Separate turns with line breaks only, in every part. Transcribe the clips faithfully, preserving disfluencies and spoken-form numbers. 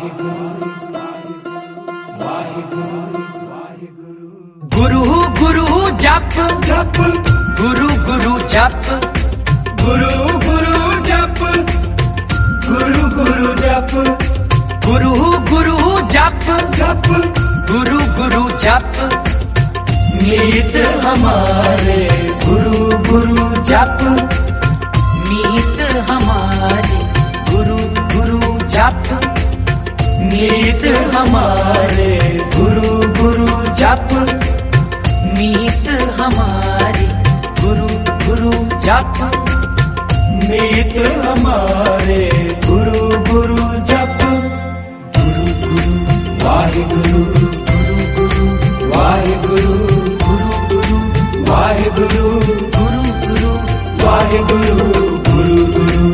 गुरु गुरु जप जप गुरु गुरु जप
गुरु गुरु जप गुरु गुरु जप
गुरु गुरु जप
जप
गुरु गुरु जप
मीत हमारे गुरु गुरु जप
मीत हमारे गुरु गुरु जप
मीत हमारे गुरु गुरु जप
मीत हमारे गुरु गुरु जप
मीत हमारे गुरु गुरु जप गुरु गुरु वाहिगुरु गुरु गुरु वाहिगुरु गुरु गुरु वाहिगुरु
गुरु गुरु
वाहिगुरु गुरु गुरु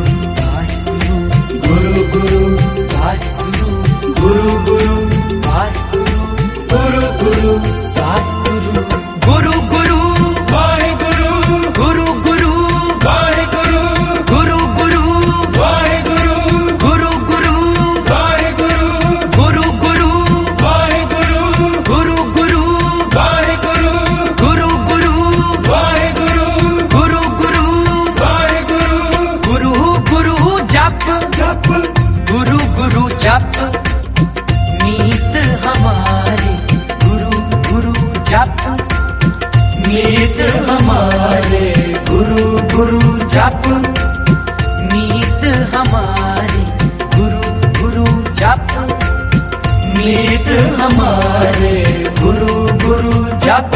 गुरु गुरु
वाहिगुरु
गुरु गुरु
वाहिगुरु
गुरु गुरु
गुरु गुरु
वाहिगुरु
गुरु गुरु
वाहिगुरु
गुरु गुरु
वाहिगुरु
गुरु गुरु
वाहिगुरु
गुरु गुरु
वाहिगुरु
गुरु गुरु
वाहिगुरु
गुरु गुरु
वाहिगुरु
गुरु गुरु
वाहिगुरु
गुरु गुरु जप
जप
गुरु गुरु जप मीत हमारे गुरु गुरु जप
मीत हमारे गुरु गुरु जप
मीत हमारे गुरु गुरु जप
मीत हमारे गुरु गुरु जप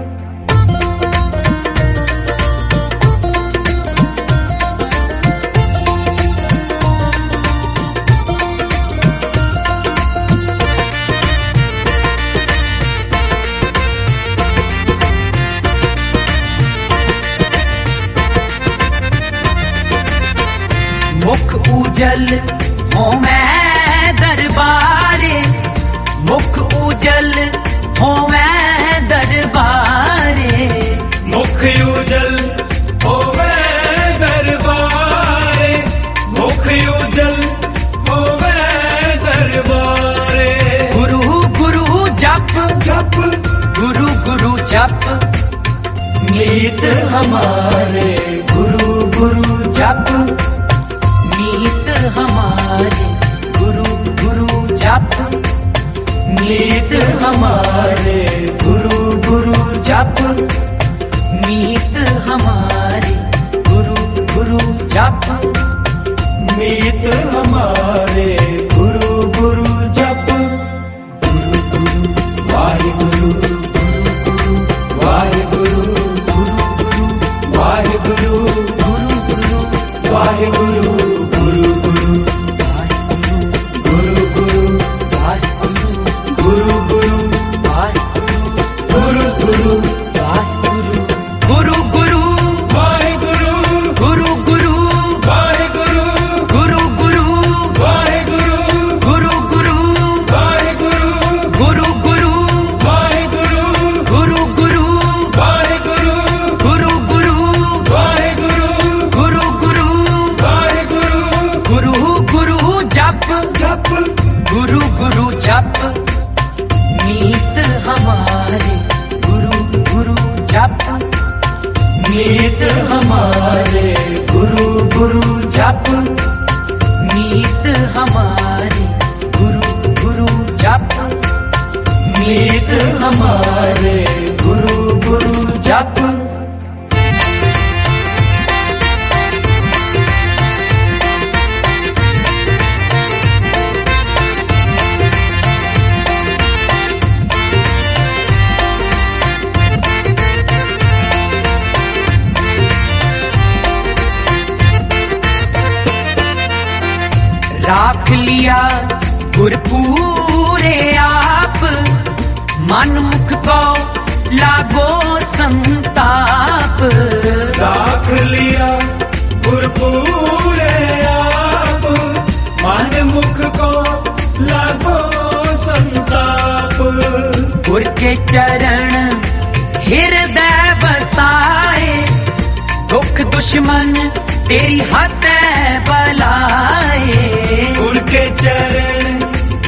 मुख उजल हो मैं दरबारे मुख उजल हो मैं दरबारे
मुख उजल होवे दरबारे मुख उजल होवे दरबारे
गुरु गुरु जप
जप
गुरु गुरु जप
मीत हमारे गुरु गुरु जप
मीत हमारे गुरु गुरु जप
मीत हमारे गुरु गुरु जप
मीत हमारे गुरु गुरु जप
मीत हमारे गुरु गुरु जप गुरु गुरु वाहिगुरु गुरु गुरु वाहिगुरु गुरु गुरु वाहिगुरु
गुरु गुरु
वाहिगुरु गुरु गुरु गुरु गुरु
वाहिगुरु
गुरु गुरु
वाहिगुरु
गुरु गुरु
गुरु गुरु
वाहिगुरु
गुरु गुरु
वाहिगुरु
गुरु गुरु
वाहिगुरु
गुरु गुरु
वाहिगुरु
गुरु गुरु
वाहिगुरु
गुरु गुरु
वाहिगुरु
गुरु गुरु
वाहिगुरु
गुरु गुरु
वाहिगुरु
गुरु गुरु जप
जप
गुरु गुरु जप मीत हमारे गुरु गुरु जप
मीत हमारे गुरु गुरु जप
मीत हमारे गुरु गुरु जप
मीत हमारे गुरु गुरु जप
राख लिया गुरपूरे आप मन मुख को लागो संताप
राख लिया गुरपूरे आप मन मुख को लागो संताप
गुर के चरण हृदय बसाए दुख दुश्मन तेरी हद बलाए
गुर के चरण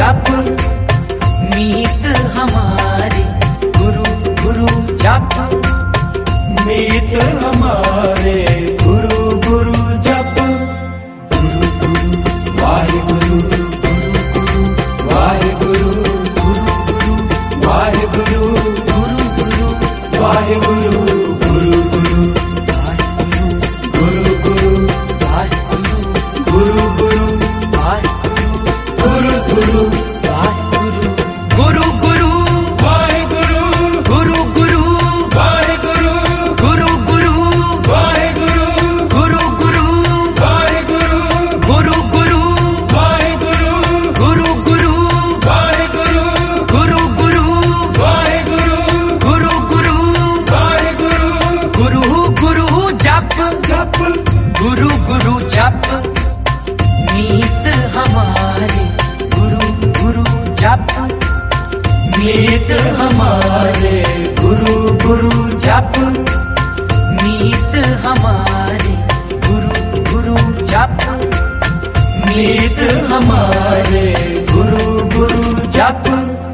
जप मीत हमारे गुरु गुरु जप
मीत हमारे गुरु गुरु जप गुरु गुरु वाहिगुरु गुरु गुरु वाहिगुरु गुरु गुरु वाहिगुरु गुरु गुरु वाहिगुरु गुरु गुरु गुरु गुरु गुरु गुरु गुरु गुरु
गुरु गुरु
वाहिगुरु
गुरु गुरु
वाहिगुरु
गुरु गुरु
वाहिगुरु
गुरु गुरु
वाहिगुरु
गुरु गुरु
वाहिगुरु
गुरु गुरु
वाहिगुरु
गुरु गुरु
वाहिगुरु
गुरु गुरु
वाहिगुरु
गुरु गुरु जप
जप
गुरु गुरु जप मीत हमारे गुरु गुरु जप
मीत हमारे गुरु गुरु जप
मीत हमारे गुरु गुरु जप
मीत हमारे गुरु गुरु जप